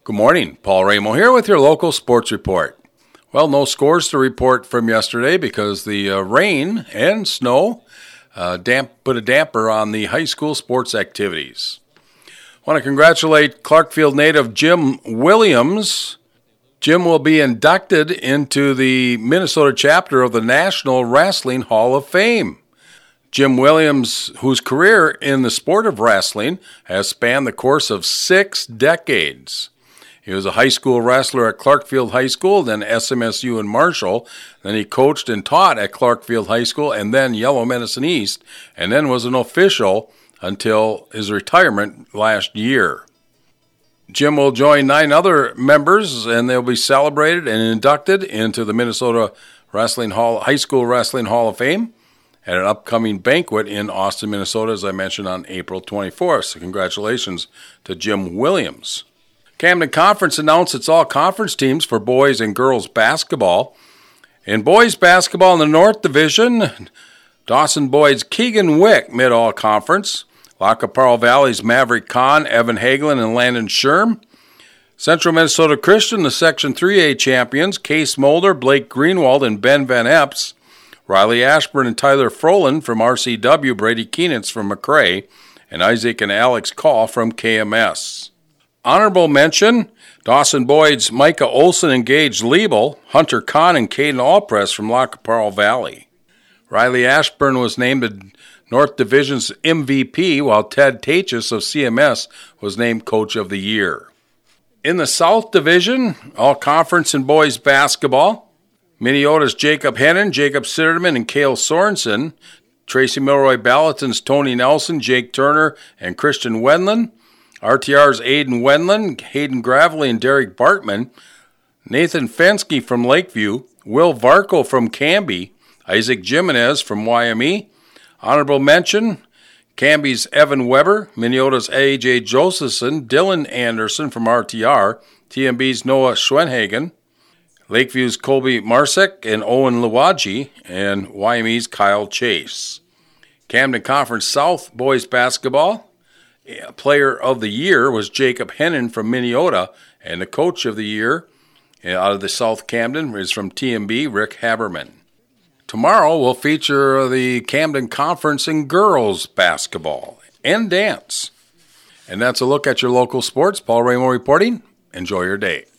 Good morning, Paul Ramo here with your local sports report. Well, no scores to report from yesterday because the rain and snow put a damper on the high school sports activities. I want to congratulate Clarkfield native Jim Williams. Jim will be inducted into the Minnesota chapter of the National Wrestling Hall of Fame. Jim Williams, whose career in the sport of wrestling has spanned the course of 6 decades. He was a high school wrestler at Clarkfield High School, then SMSU in Marshall. Then he coached and taught at Clarkfield High School and then Yellow Medicine East, and then was an official until his retirement last year. Jim will join 9 other members, and they'll be celebrated and inducted into the Minnesota High School Wrestling Hall of Fame at an upcoming banquet in Austin, Minnesota, as I mentioned, on April 24th. So congratulations to Jim Williams. Camden Conference announced its all-conference teams for boys and girls basketball. In boys basketball in the North Division, Dawson Boyd's Keegan Wick mid all-conference. La Caparra Valley's Maverick Kahn, Evan Hagelin, and Landon Sherm. Central Minnesota Christian, the Section 3A champions, Case Mulder, Blake Greenwald, and Ben Van Epps. Riley Ashburn and Tyler Froland from RCW, Brady Keenitz from McRae, and Isaac and Alex Call from KMS. Honorable mention, Dawson Boyd's Micah Olson and Gage Liebel, Hunter Kahn and Caden Allpress from La Caparra Valley. Riley Ashburn was named the North Division's MVP, while Ted Tachis of CMS was named Coach of the Year. In the South Division, all-conference in boys basketball, Minneota's Jacob Hennon, Jacob Sitterman, and Cale Sorensen, Tracy Milroy Ballatin's Tony Nelson, Jake Turner, and Christian Wendland, RTR's Aiden Wendland, Hayden Gravely, and Derek Bartman, Nathan Fensky from Lakeview, Will Varco from Canby, Isaac Jimenez from YME. Honorable mention, Canby's Evan Weber, Minneota's A.J. Josephson, Dylan Anderson from RTR, TMB's Noah Schwenhagen, Lakeview's Colby Marsek and Owen Luwaji, and YME's Kyle Chase. Camden Conference South boys basketball, Player of the Year was Jacob Hennon from Minneota, and the Coach of the Year out of the South Camden is from TMB, Rick Haberman. Tomorrow we'll feature the Camden Conference in girls basketball and dance. And that's a look at your local sports. Paul Ramo reporting. Enjoy your day.